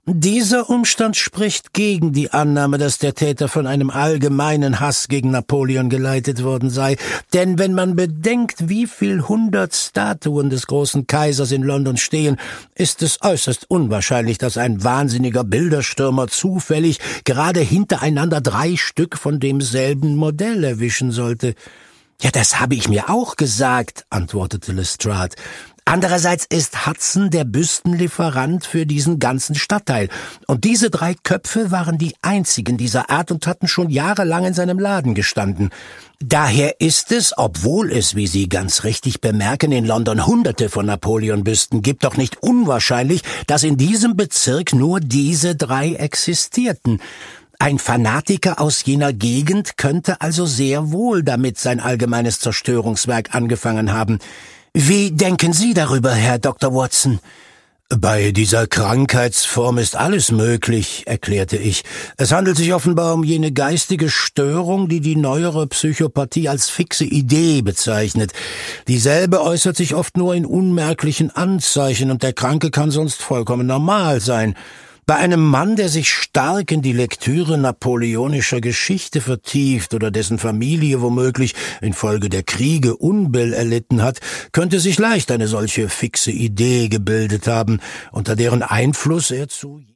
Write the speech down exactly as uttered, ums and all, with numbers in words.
Dieser Umstand spricht gegen die Annahme, dass der Täter von einem allgemeinen Hass gegen Napoleon geleitet worden sei, denn wenn man bedenkt, wie viel hundert Statuen des großen Kaisers in London stehen, ist es äußerst unwahrscheinlich, dass ein wahnsinniger Bilderstürmer zufällig gerade hintereinander drei Stück von demselben Modell erwischen sollte. »Ja, das habe ich mir auch gesagt«, antwortete Lestrade. »Andererseits ist Hudson der Büstenlieferant für diesen ganzen Stadtteil, und diese drei Köpfe waren die einzigen dieser Art und hatten schon jahrelang in seinem Laden gestanden. Daher ist es, obwohl es, wie Sie ganz richtig bemerken, in London hunderte von Napoleon-Büsten gibt, doch nicht unwahrscheinlich, dass in diesem Bezirk nur diese drei existierten. Ein Fanatiker aus jener Gegend könnte also sehr wohl damit sein allgemeines Zerstörungswerk angefangen haben. Wie denken Sie darüber, Herr Doktor Watson?« »Bei dieser Krankheitsform ist alles möglich«, erklärte ich. »Es handelt sich offenbar um jene geistige Störung, die die neuere Psychopathie als fixe Idee bezeichnet. Dieselbe äußert sich oft nur in unmerklichen Anzeichen, und der Kranke kann sonst vollkommen normal sein. Bei einem Mann, der sich stark in die Lektüre napoleonischer Geschichte vertieft oder dessen Familie womöglich infolge der Kriege Unbill erlitten hat, könnte sich leicht eine solche fixe Idee gebildet haben, unter deren Einfluss er zu